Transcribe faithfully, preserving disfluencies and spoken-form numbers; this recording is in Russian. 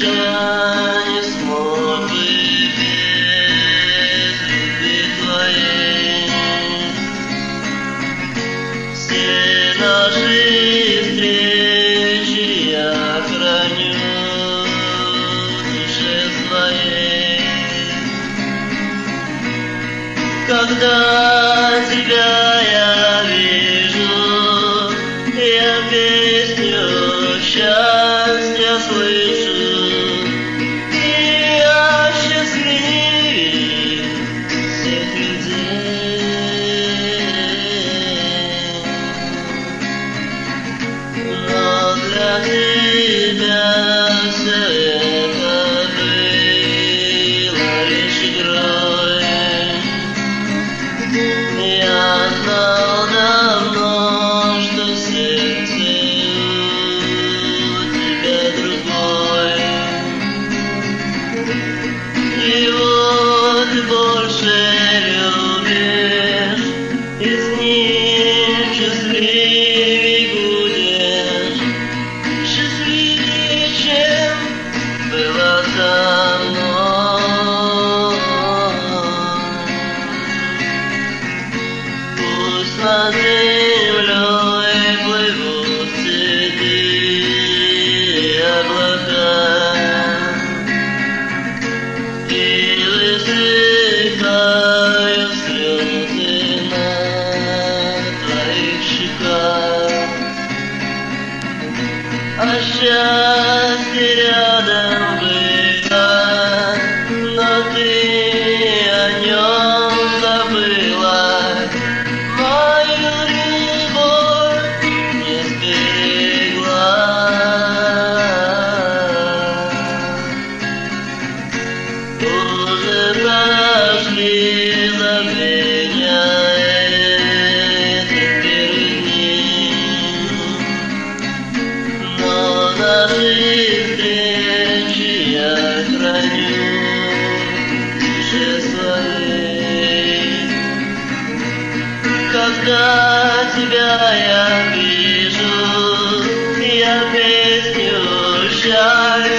душа не смог бы без любви твоей. Все наши встречи я храню в душе своей. Когда тебя я вижу, я песню счастья слышу, и я счастливее всех людей. Но для тебя все это было лишь игрой. Я знал давно, что сердце у тебя другое. Его ты больше любишь, и с ним счастливей будешь. Счастливее, чем было со мной. Пусть над землей плывут седые облака, и высыхают слезы на твоих щеках. А счастье рядом было, но ты о нем забыла. Мою любовь не сберегла. Уже прошли забвения этих первых дней, но наши встречи я храню в душе своей. Когда тебя я вижу, я песню счастья